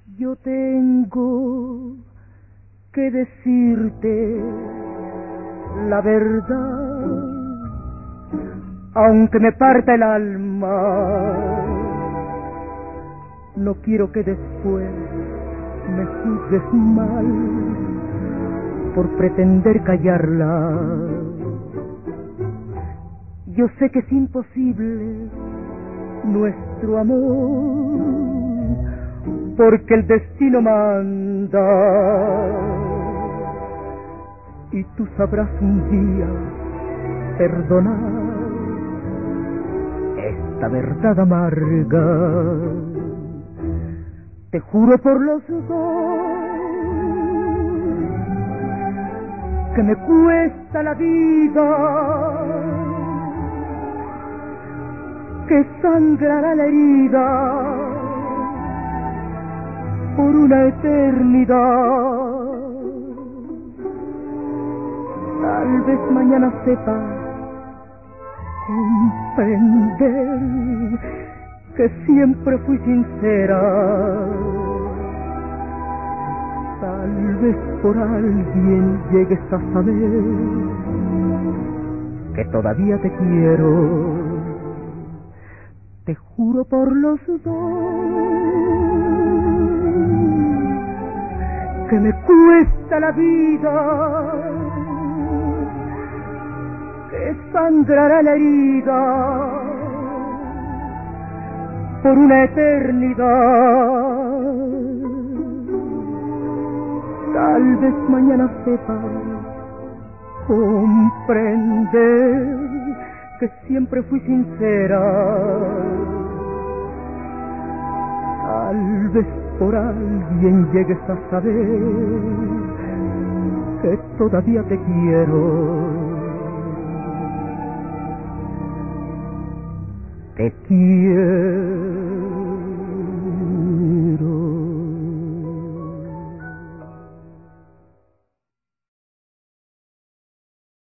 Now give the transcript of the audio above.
Yo tengo que decirte la verdad, aunque me parta el alma. No quiero que después me juzgues mal por pretender callarla. Yo sé que es imposible nuestro amor, porque el destino manda, y tú sabrás un día perdonar esta verdad amarga. Te juro por los dos que me cuesta la vida, que sangrará la herida por una eternidad. Tal vez mañana sepa comprender que siempre fui sincera. Tal vez por alguien llegues a saber que todavía te quiero. Te juro por los dos que me cuesta la vida, que sangrará la herida por una eternidad. Tal vez mañana sepa comprender que siempre fui sincera. Tal vez por alguien llegues a saber que todavía te quiero. Te quiero.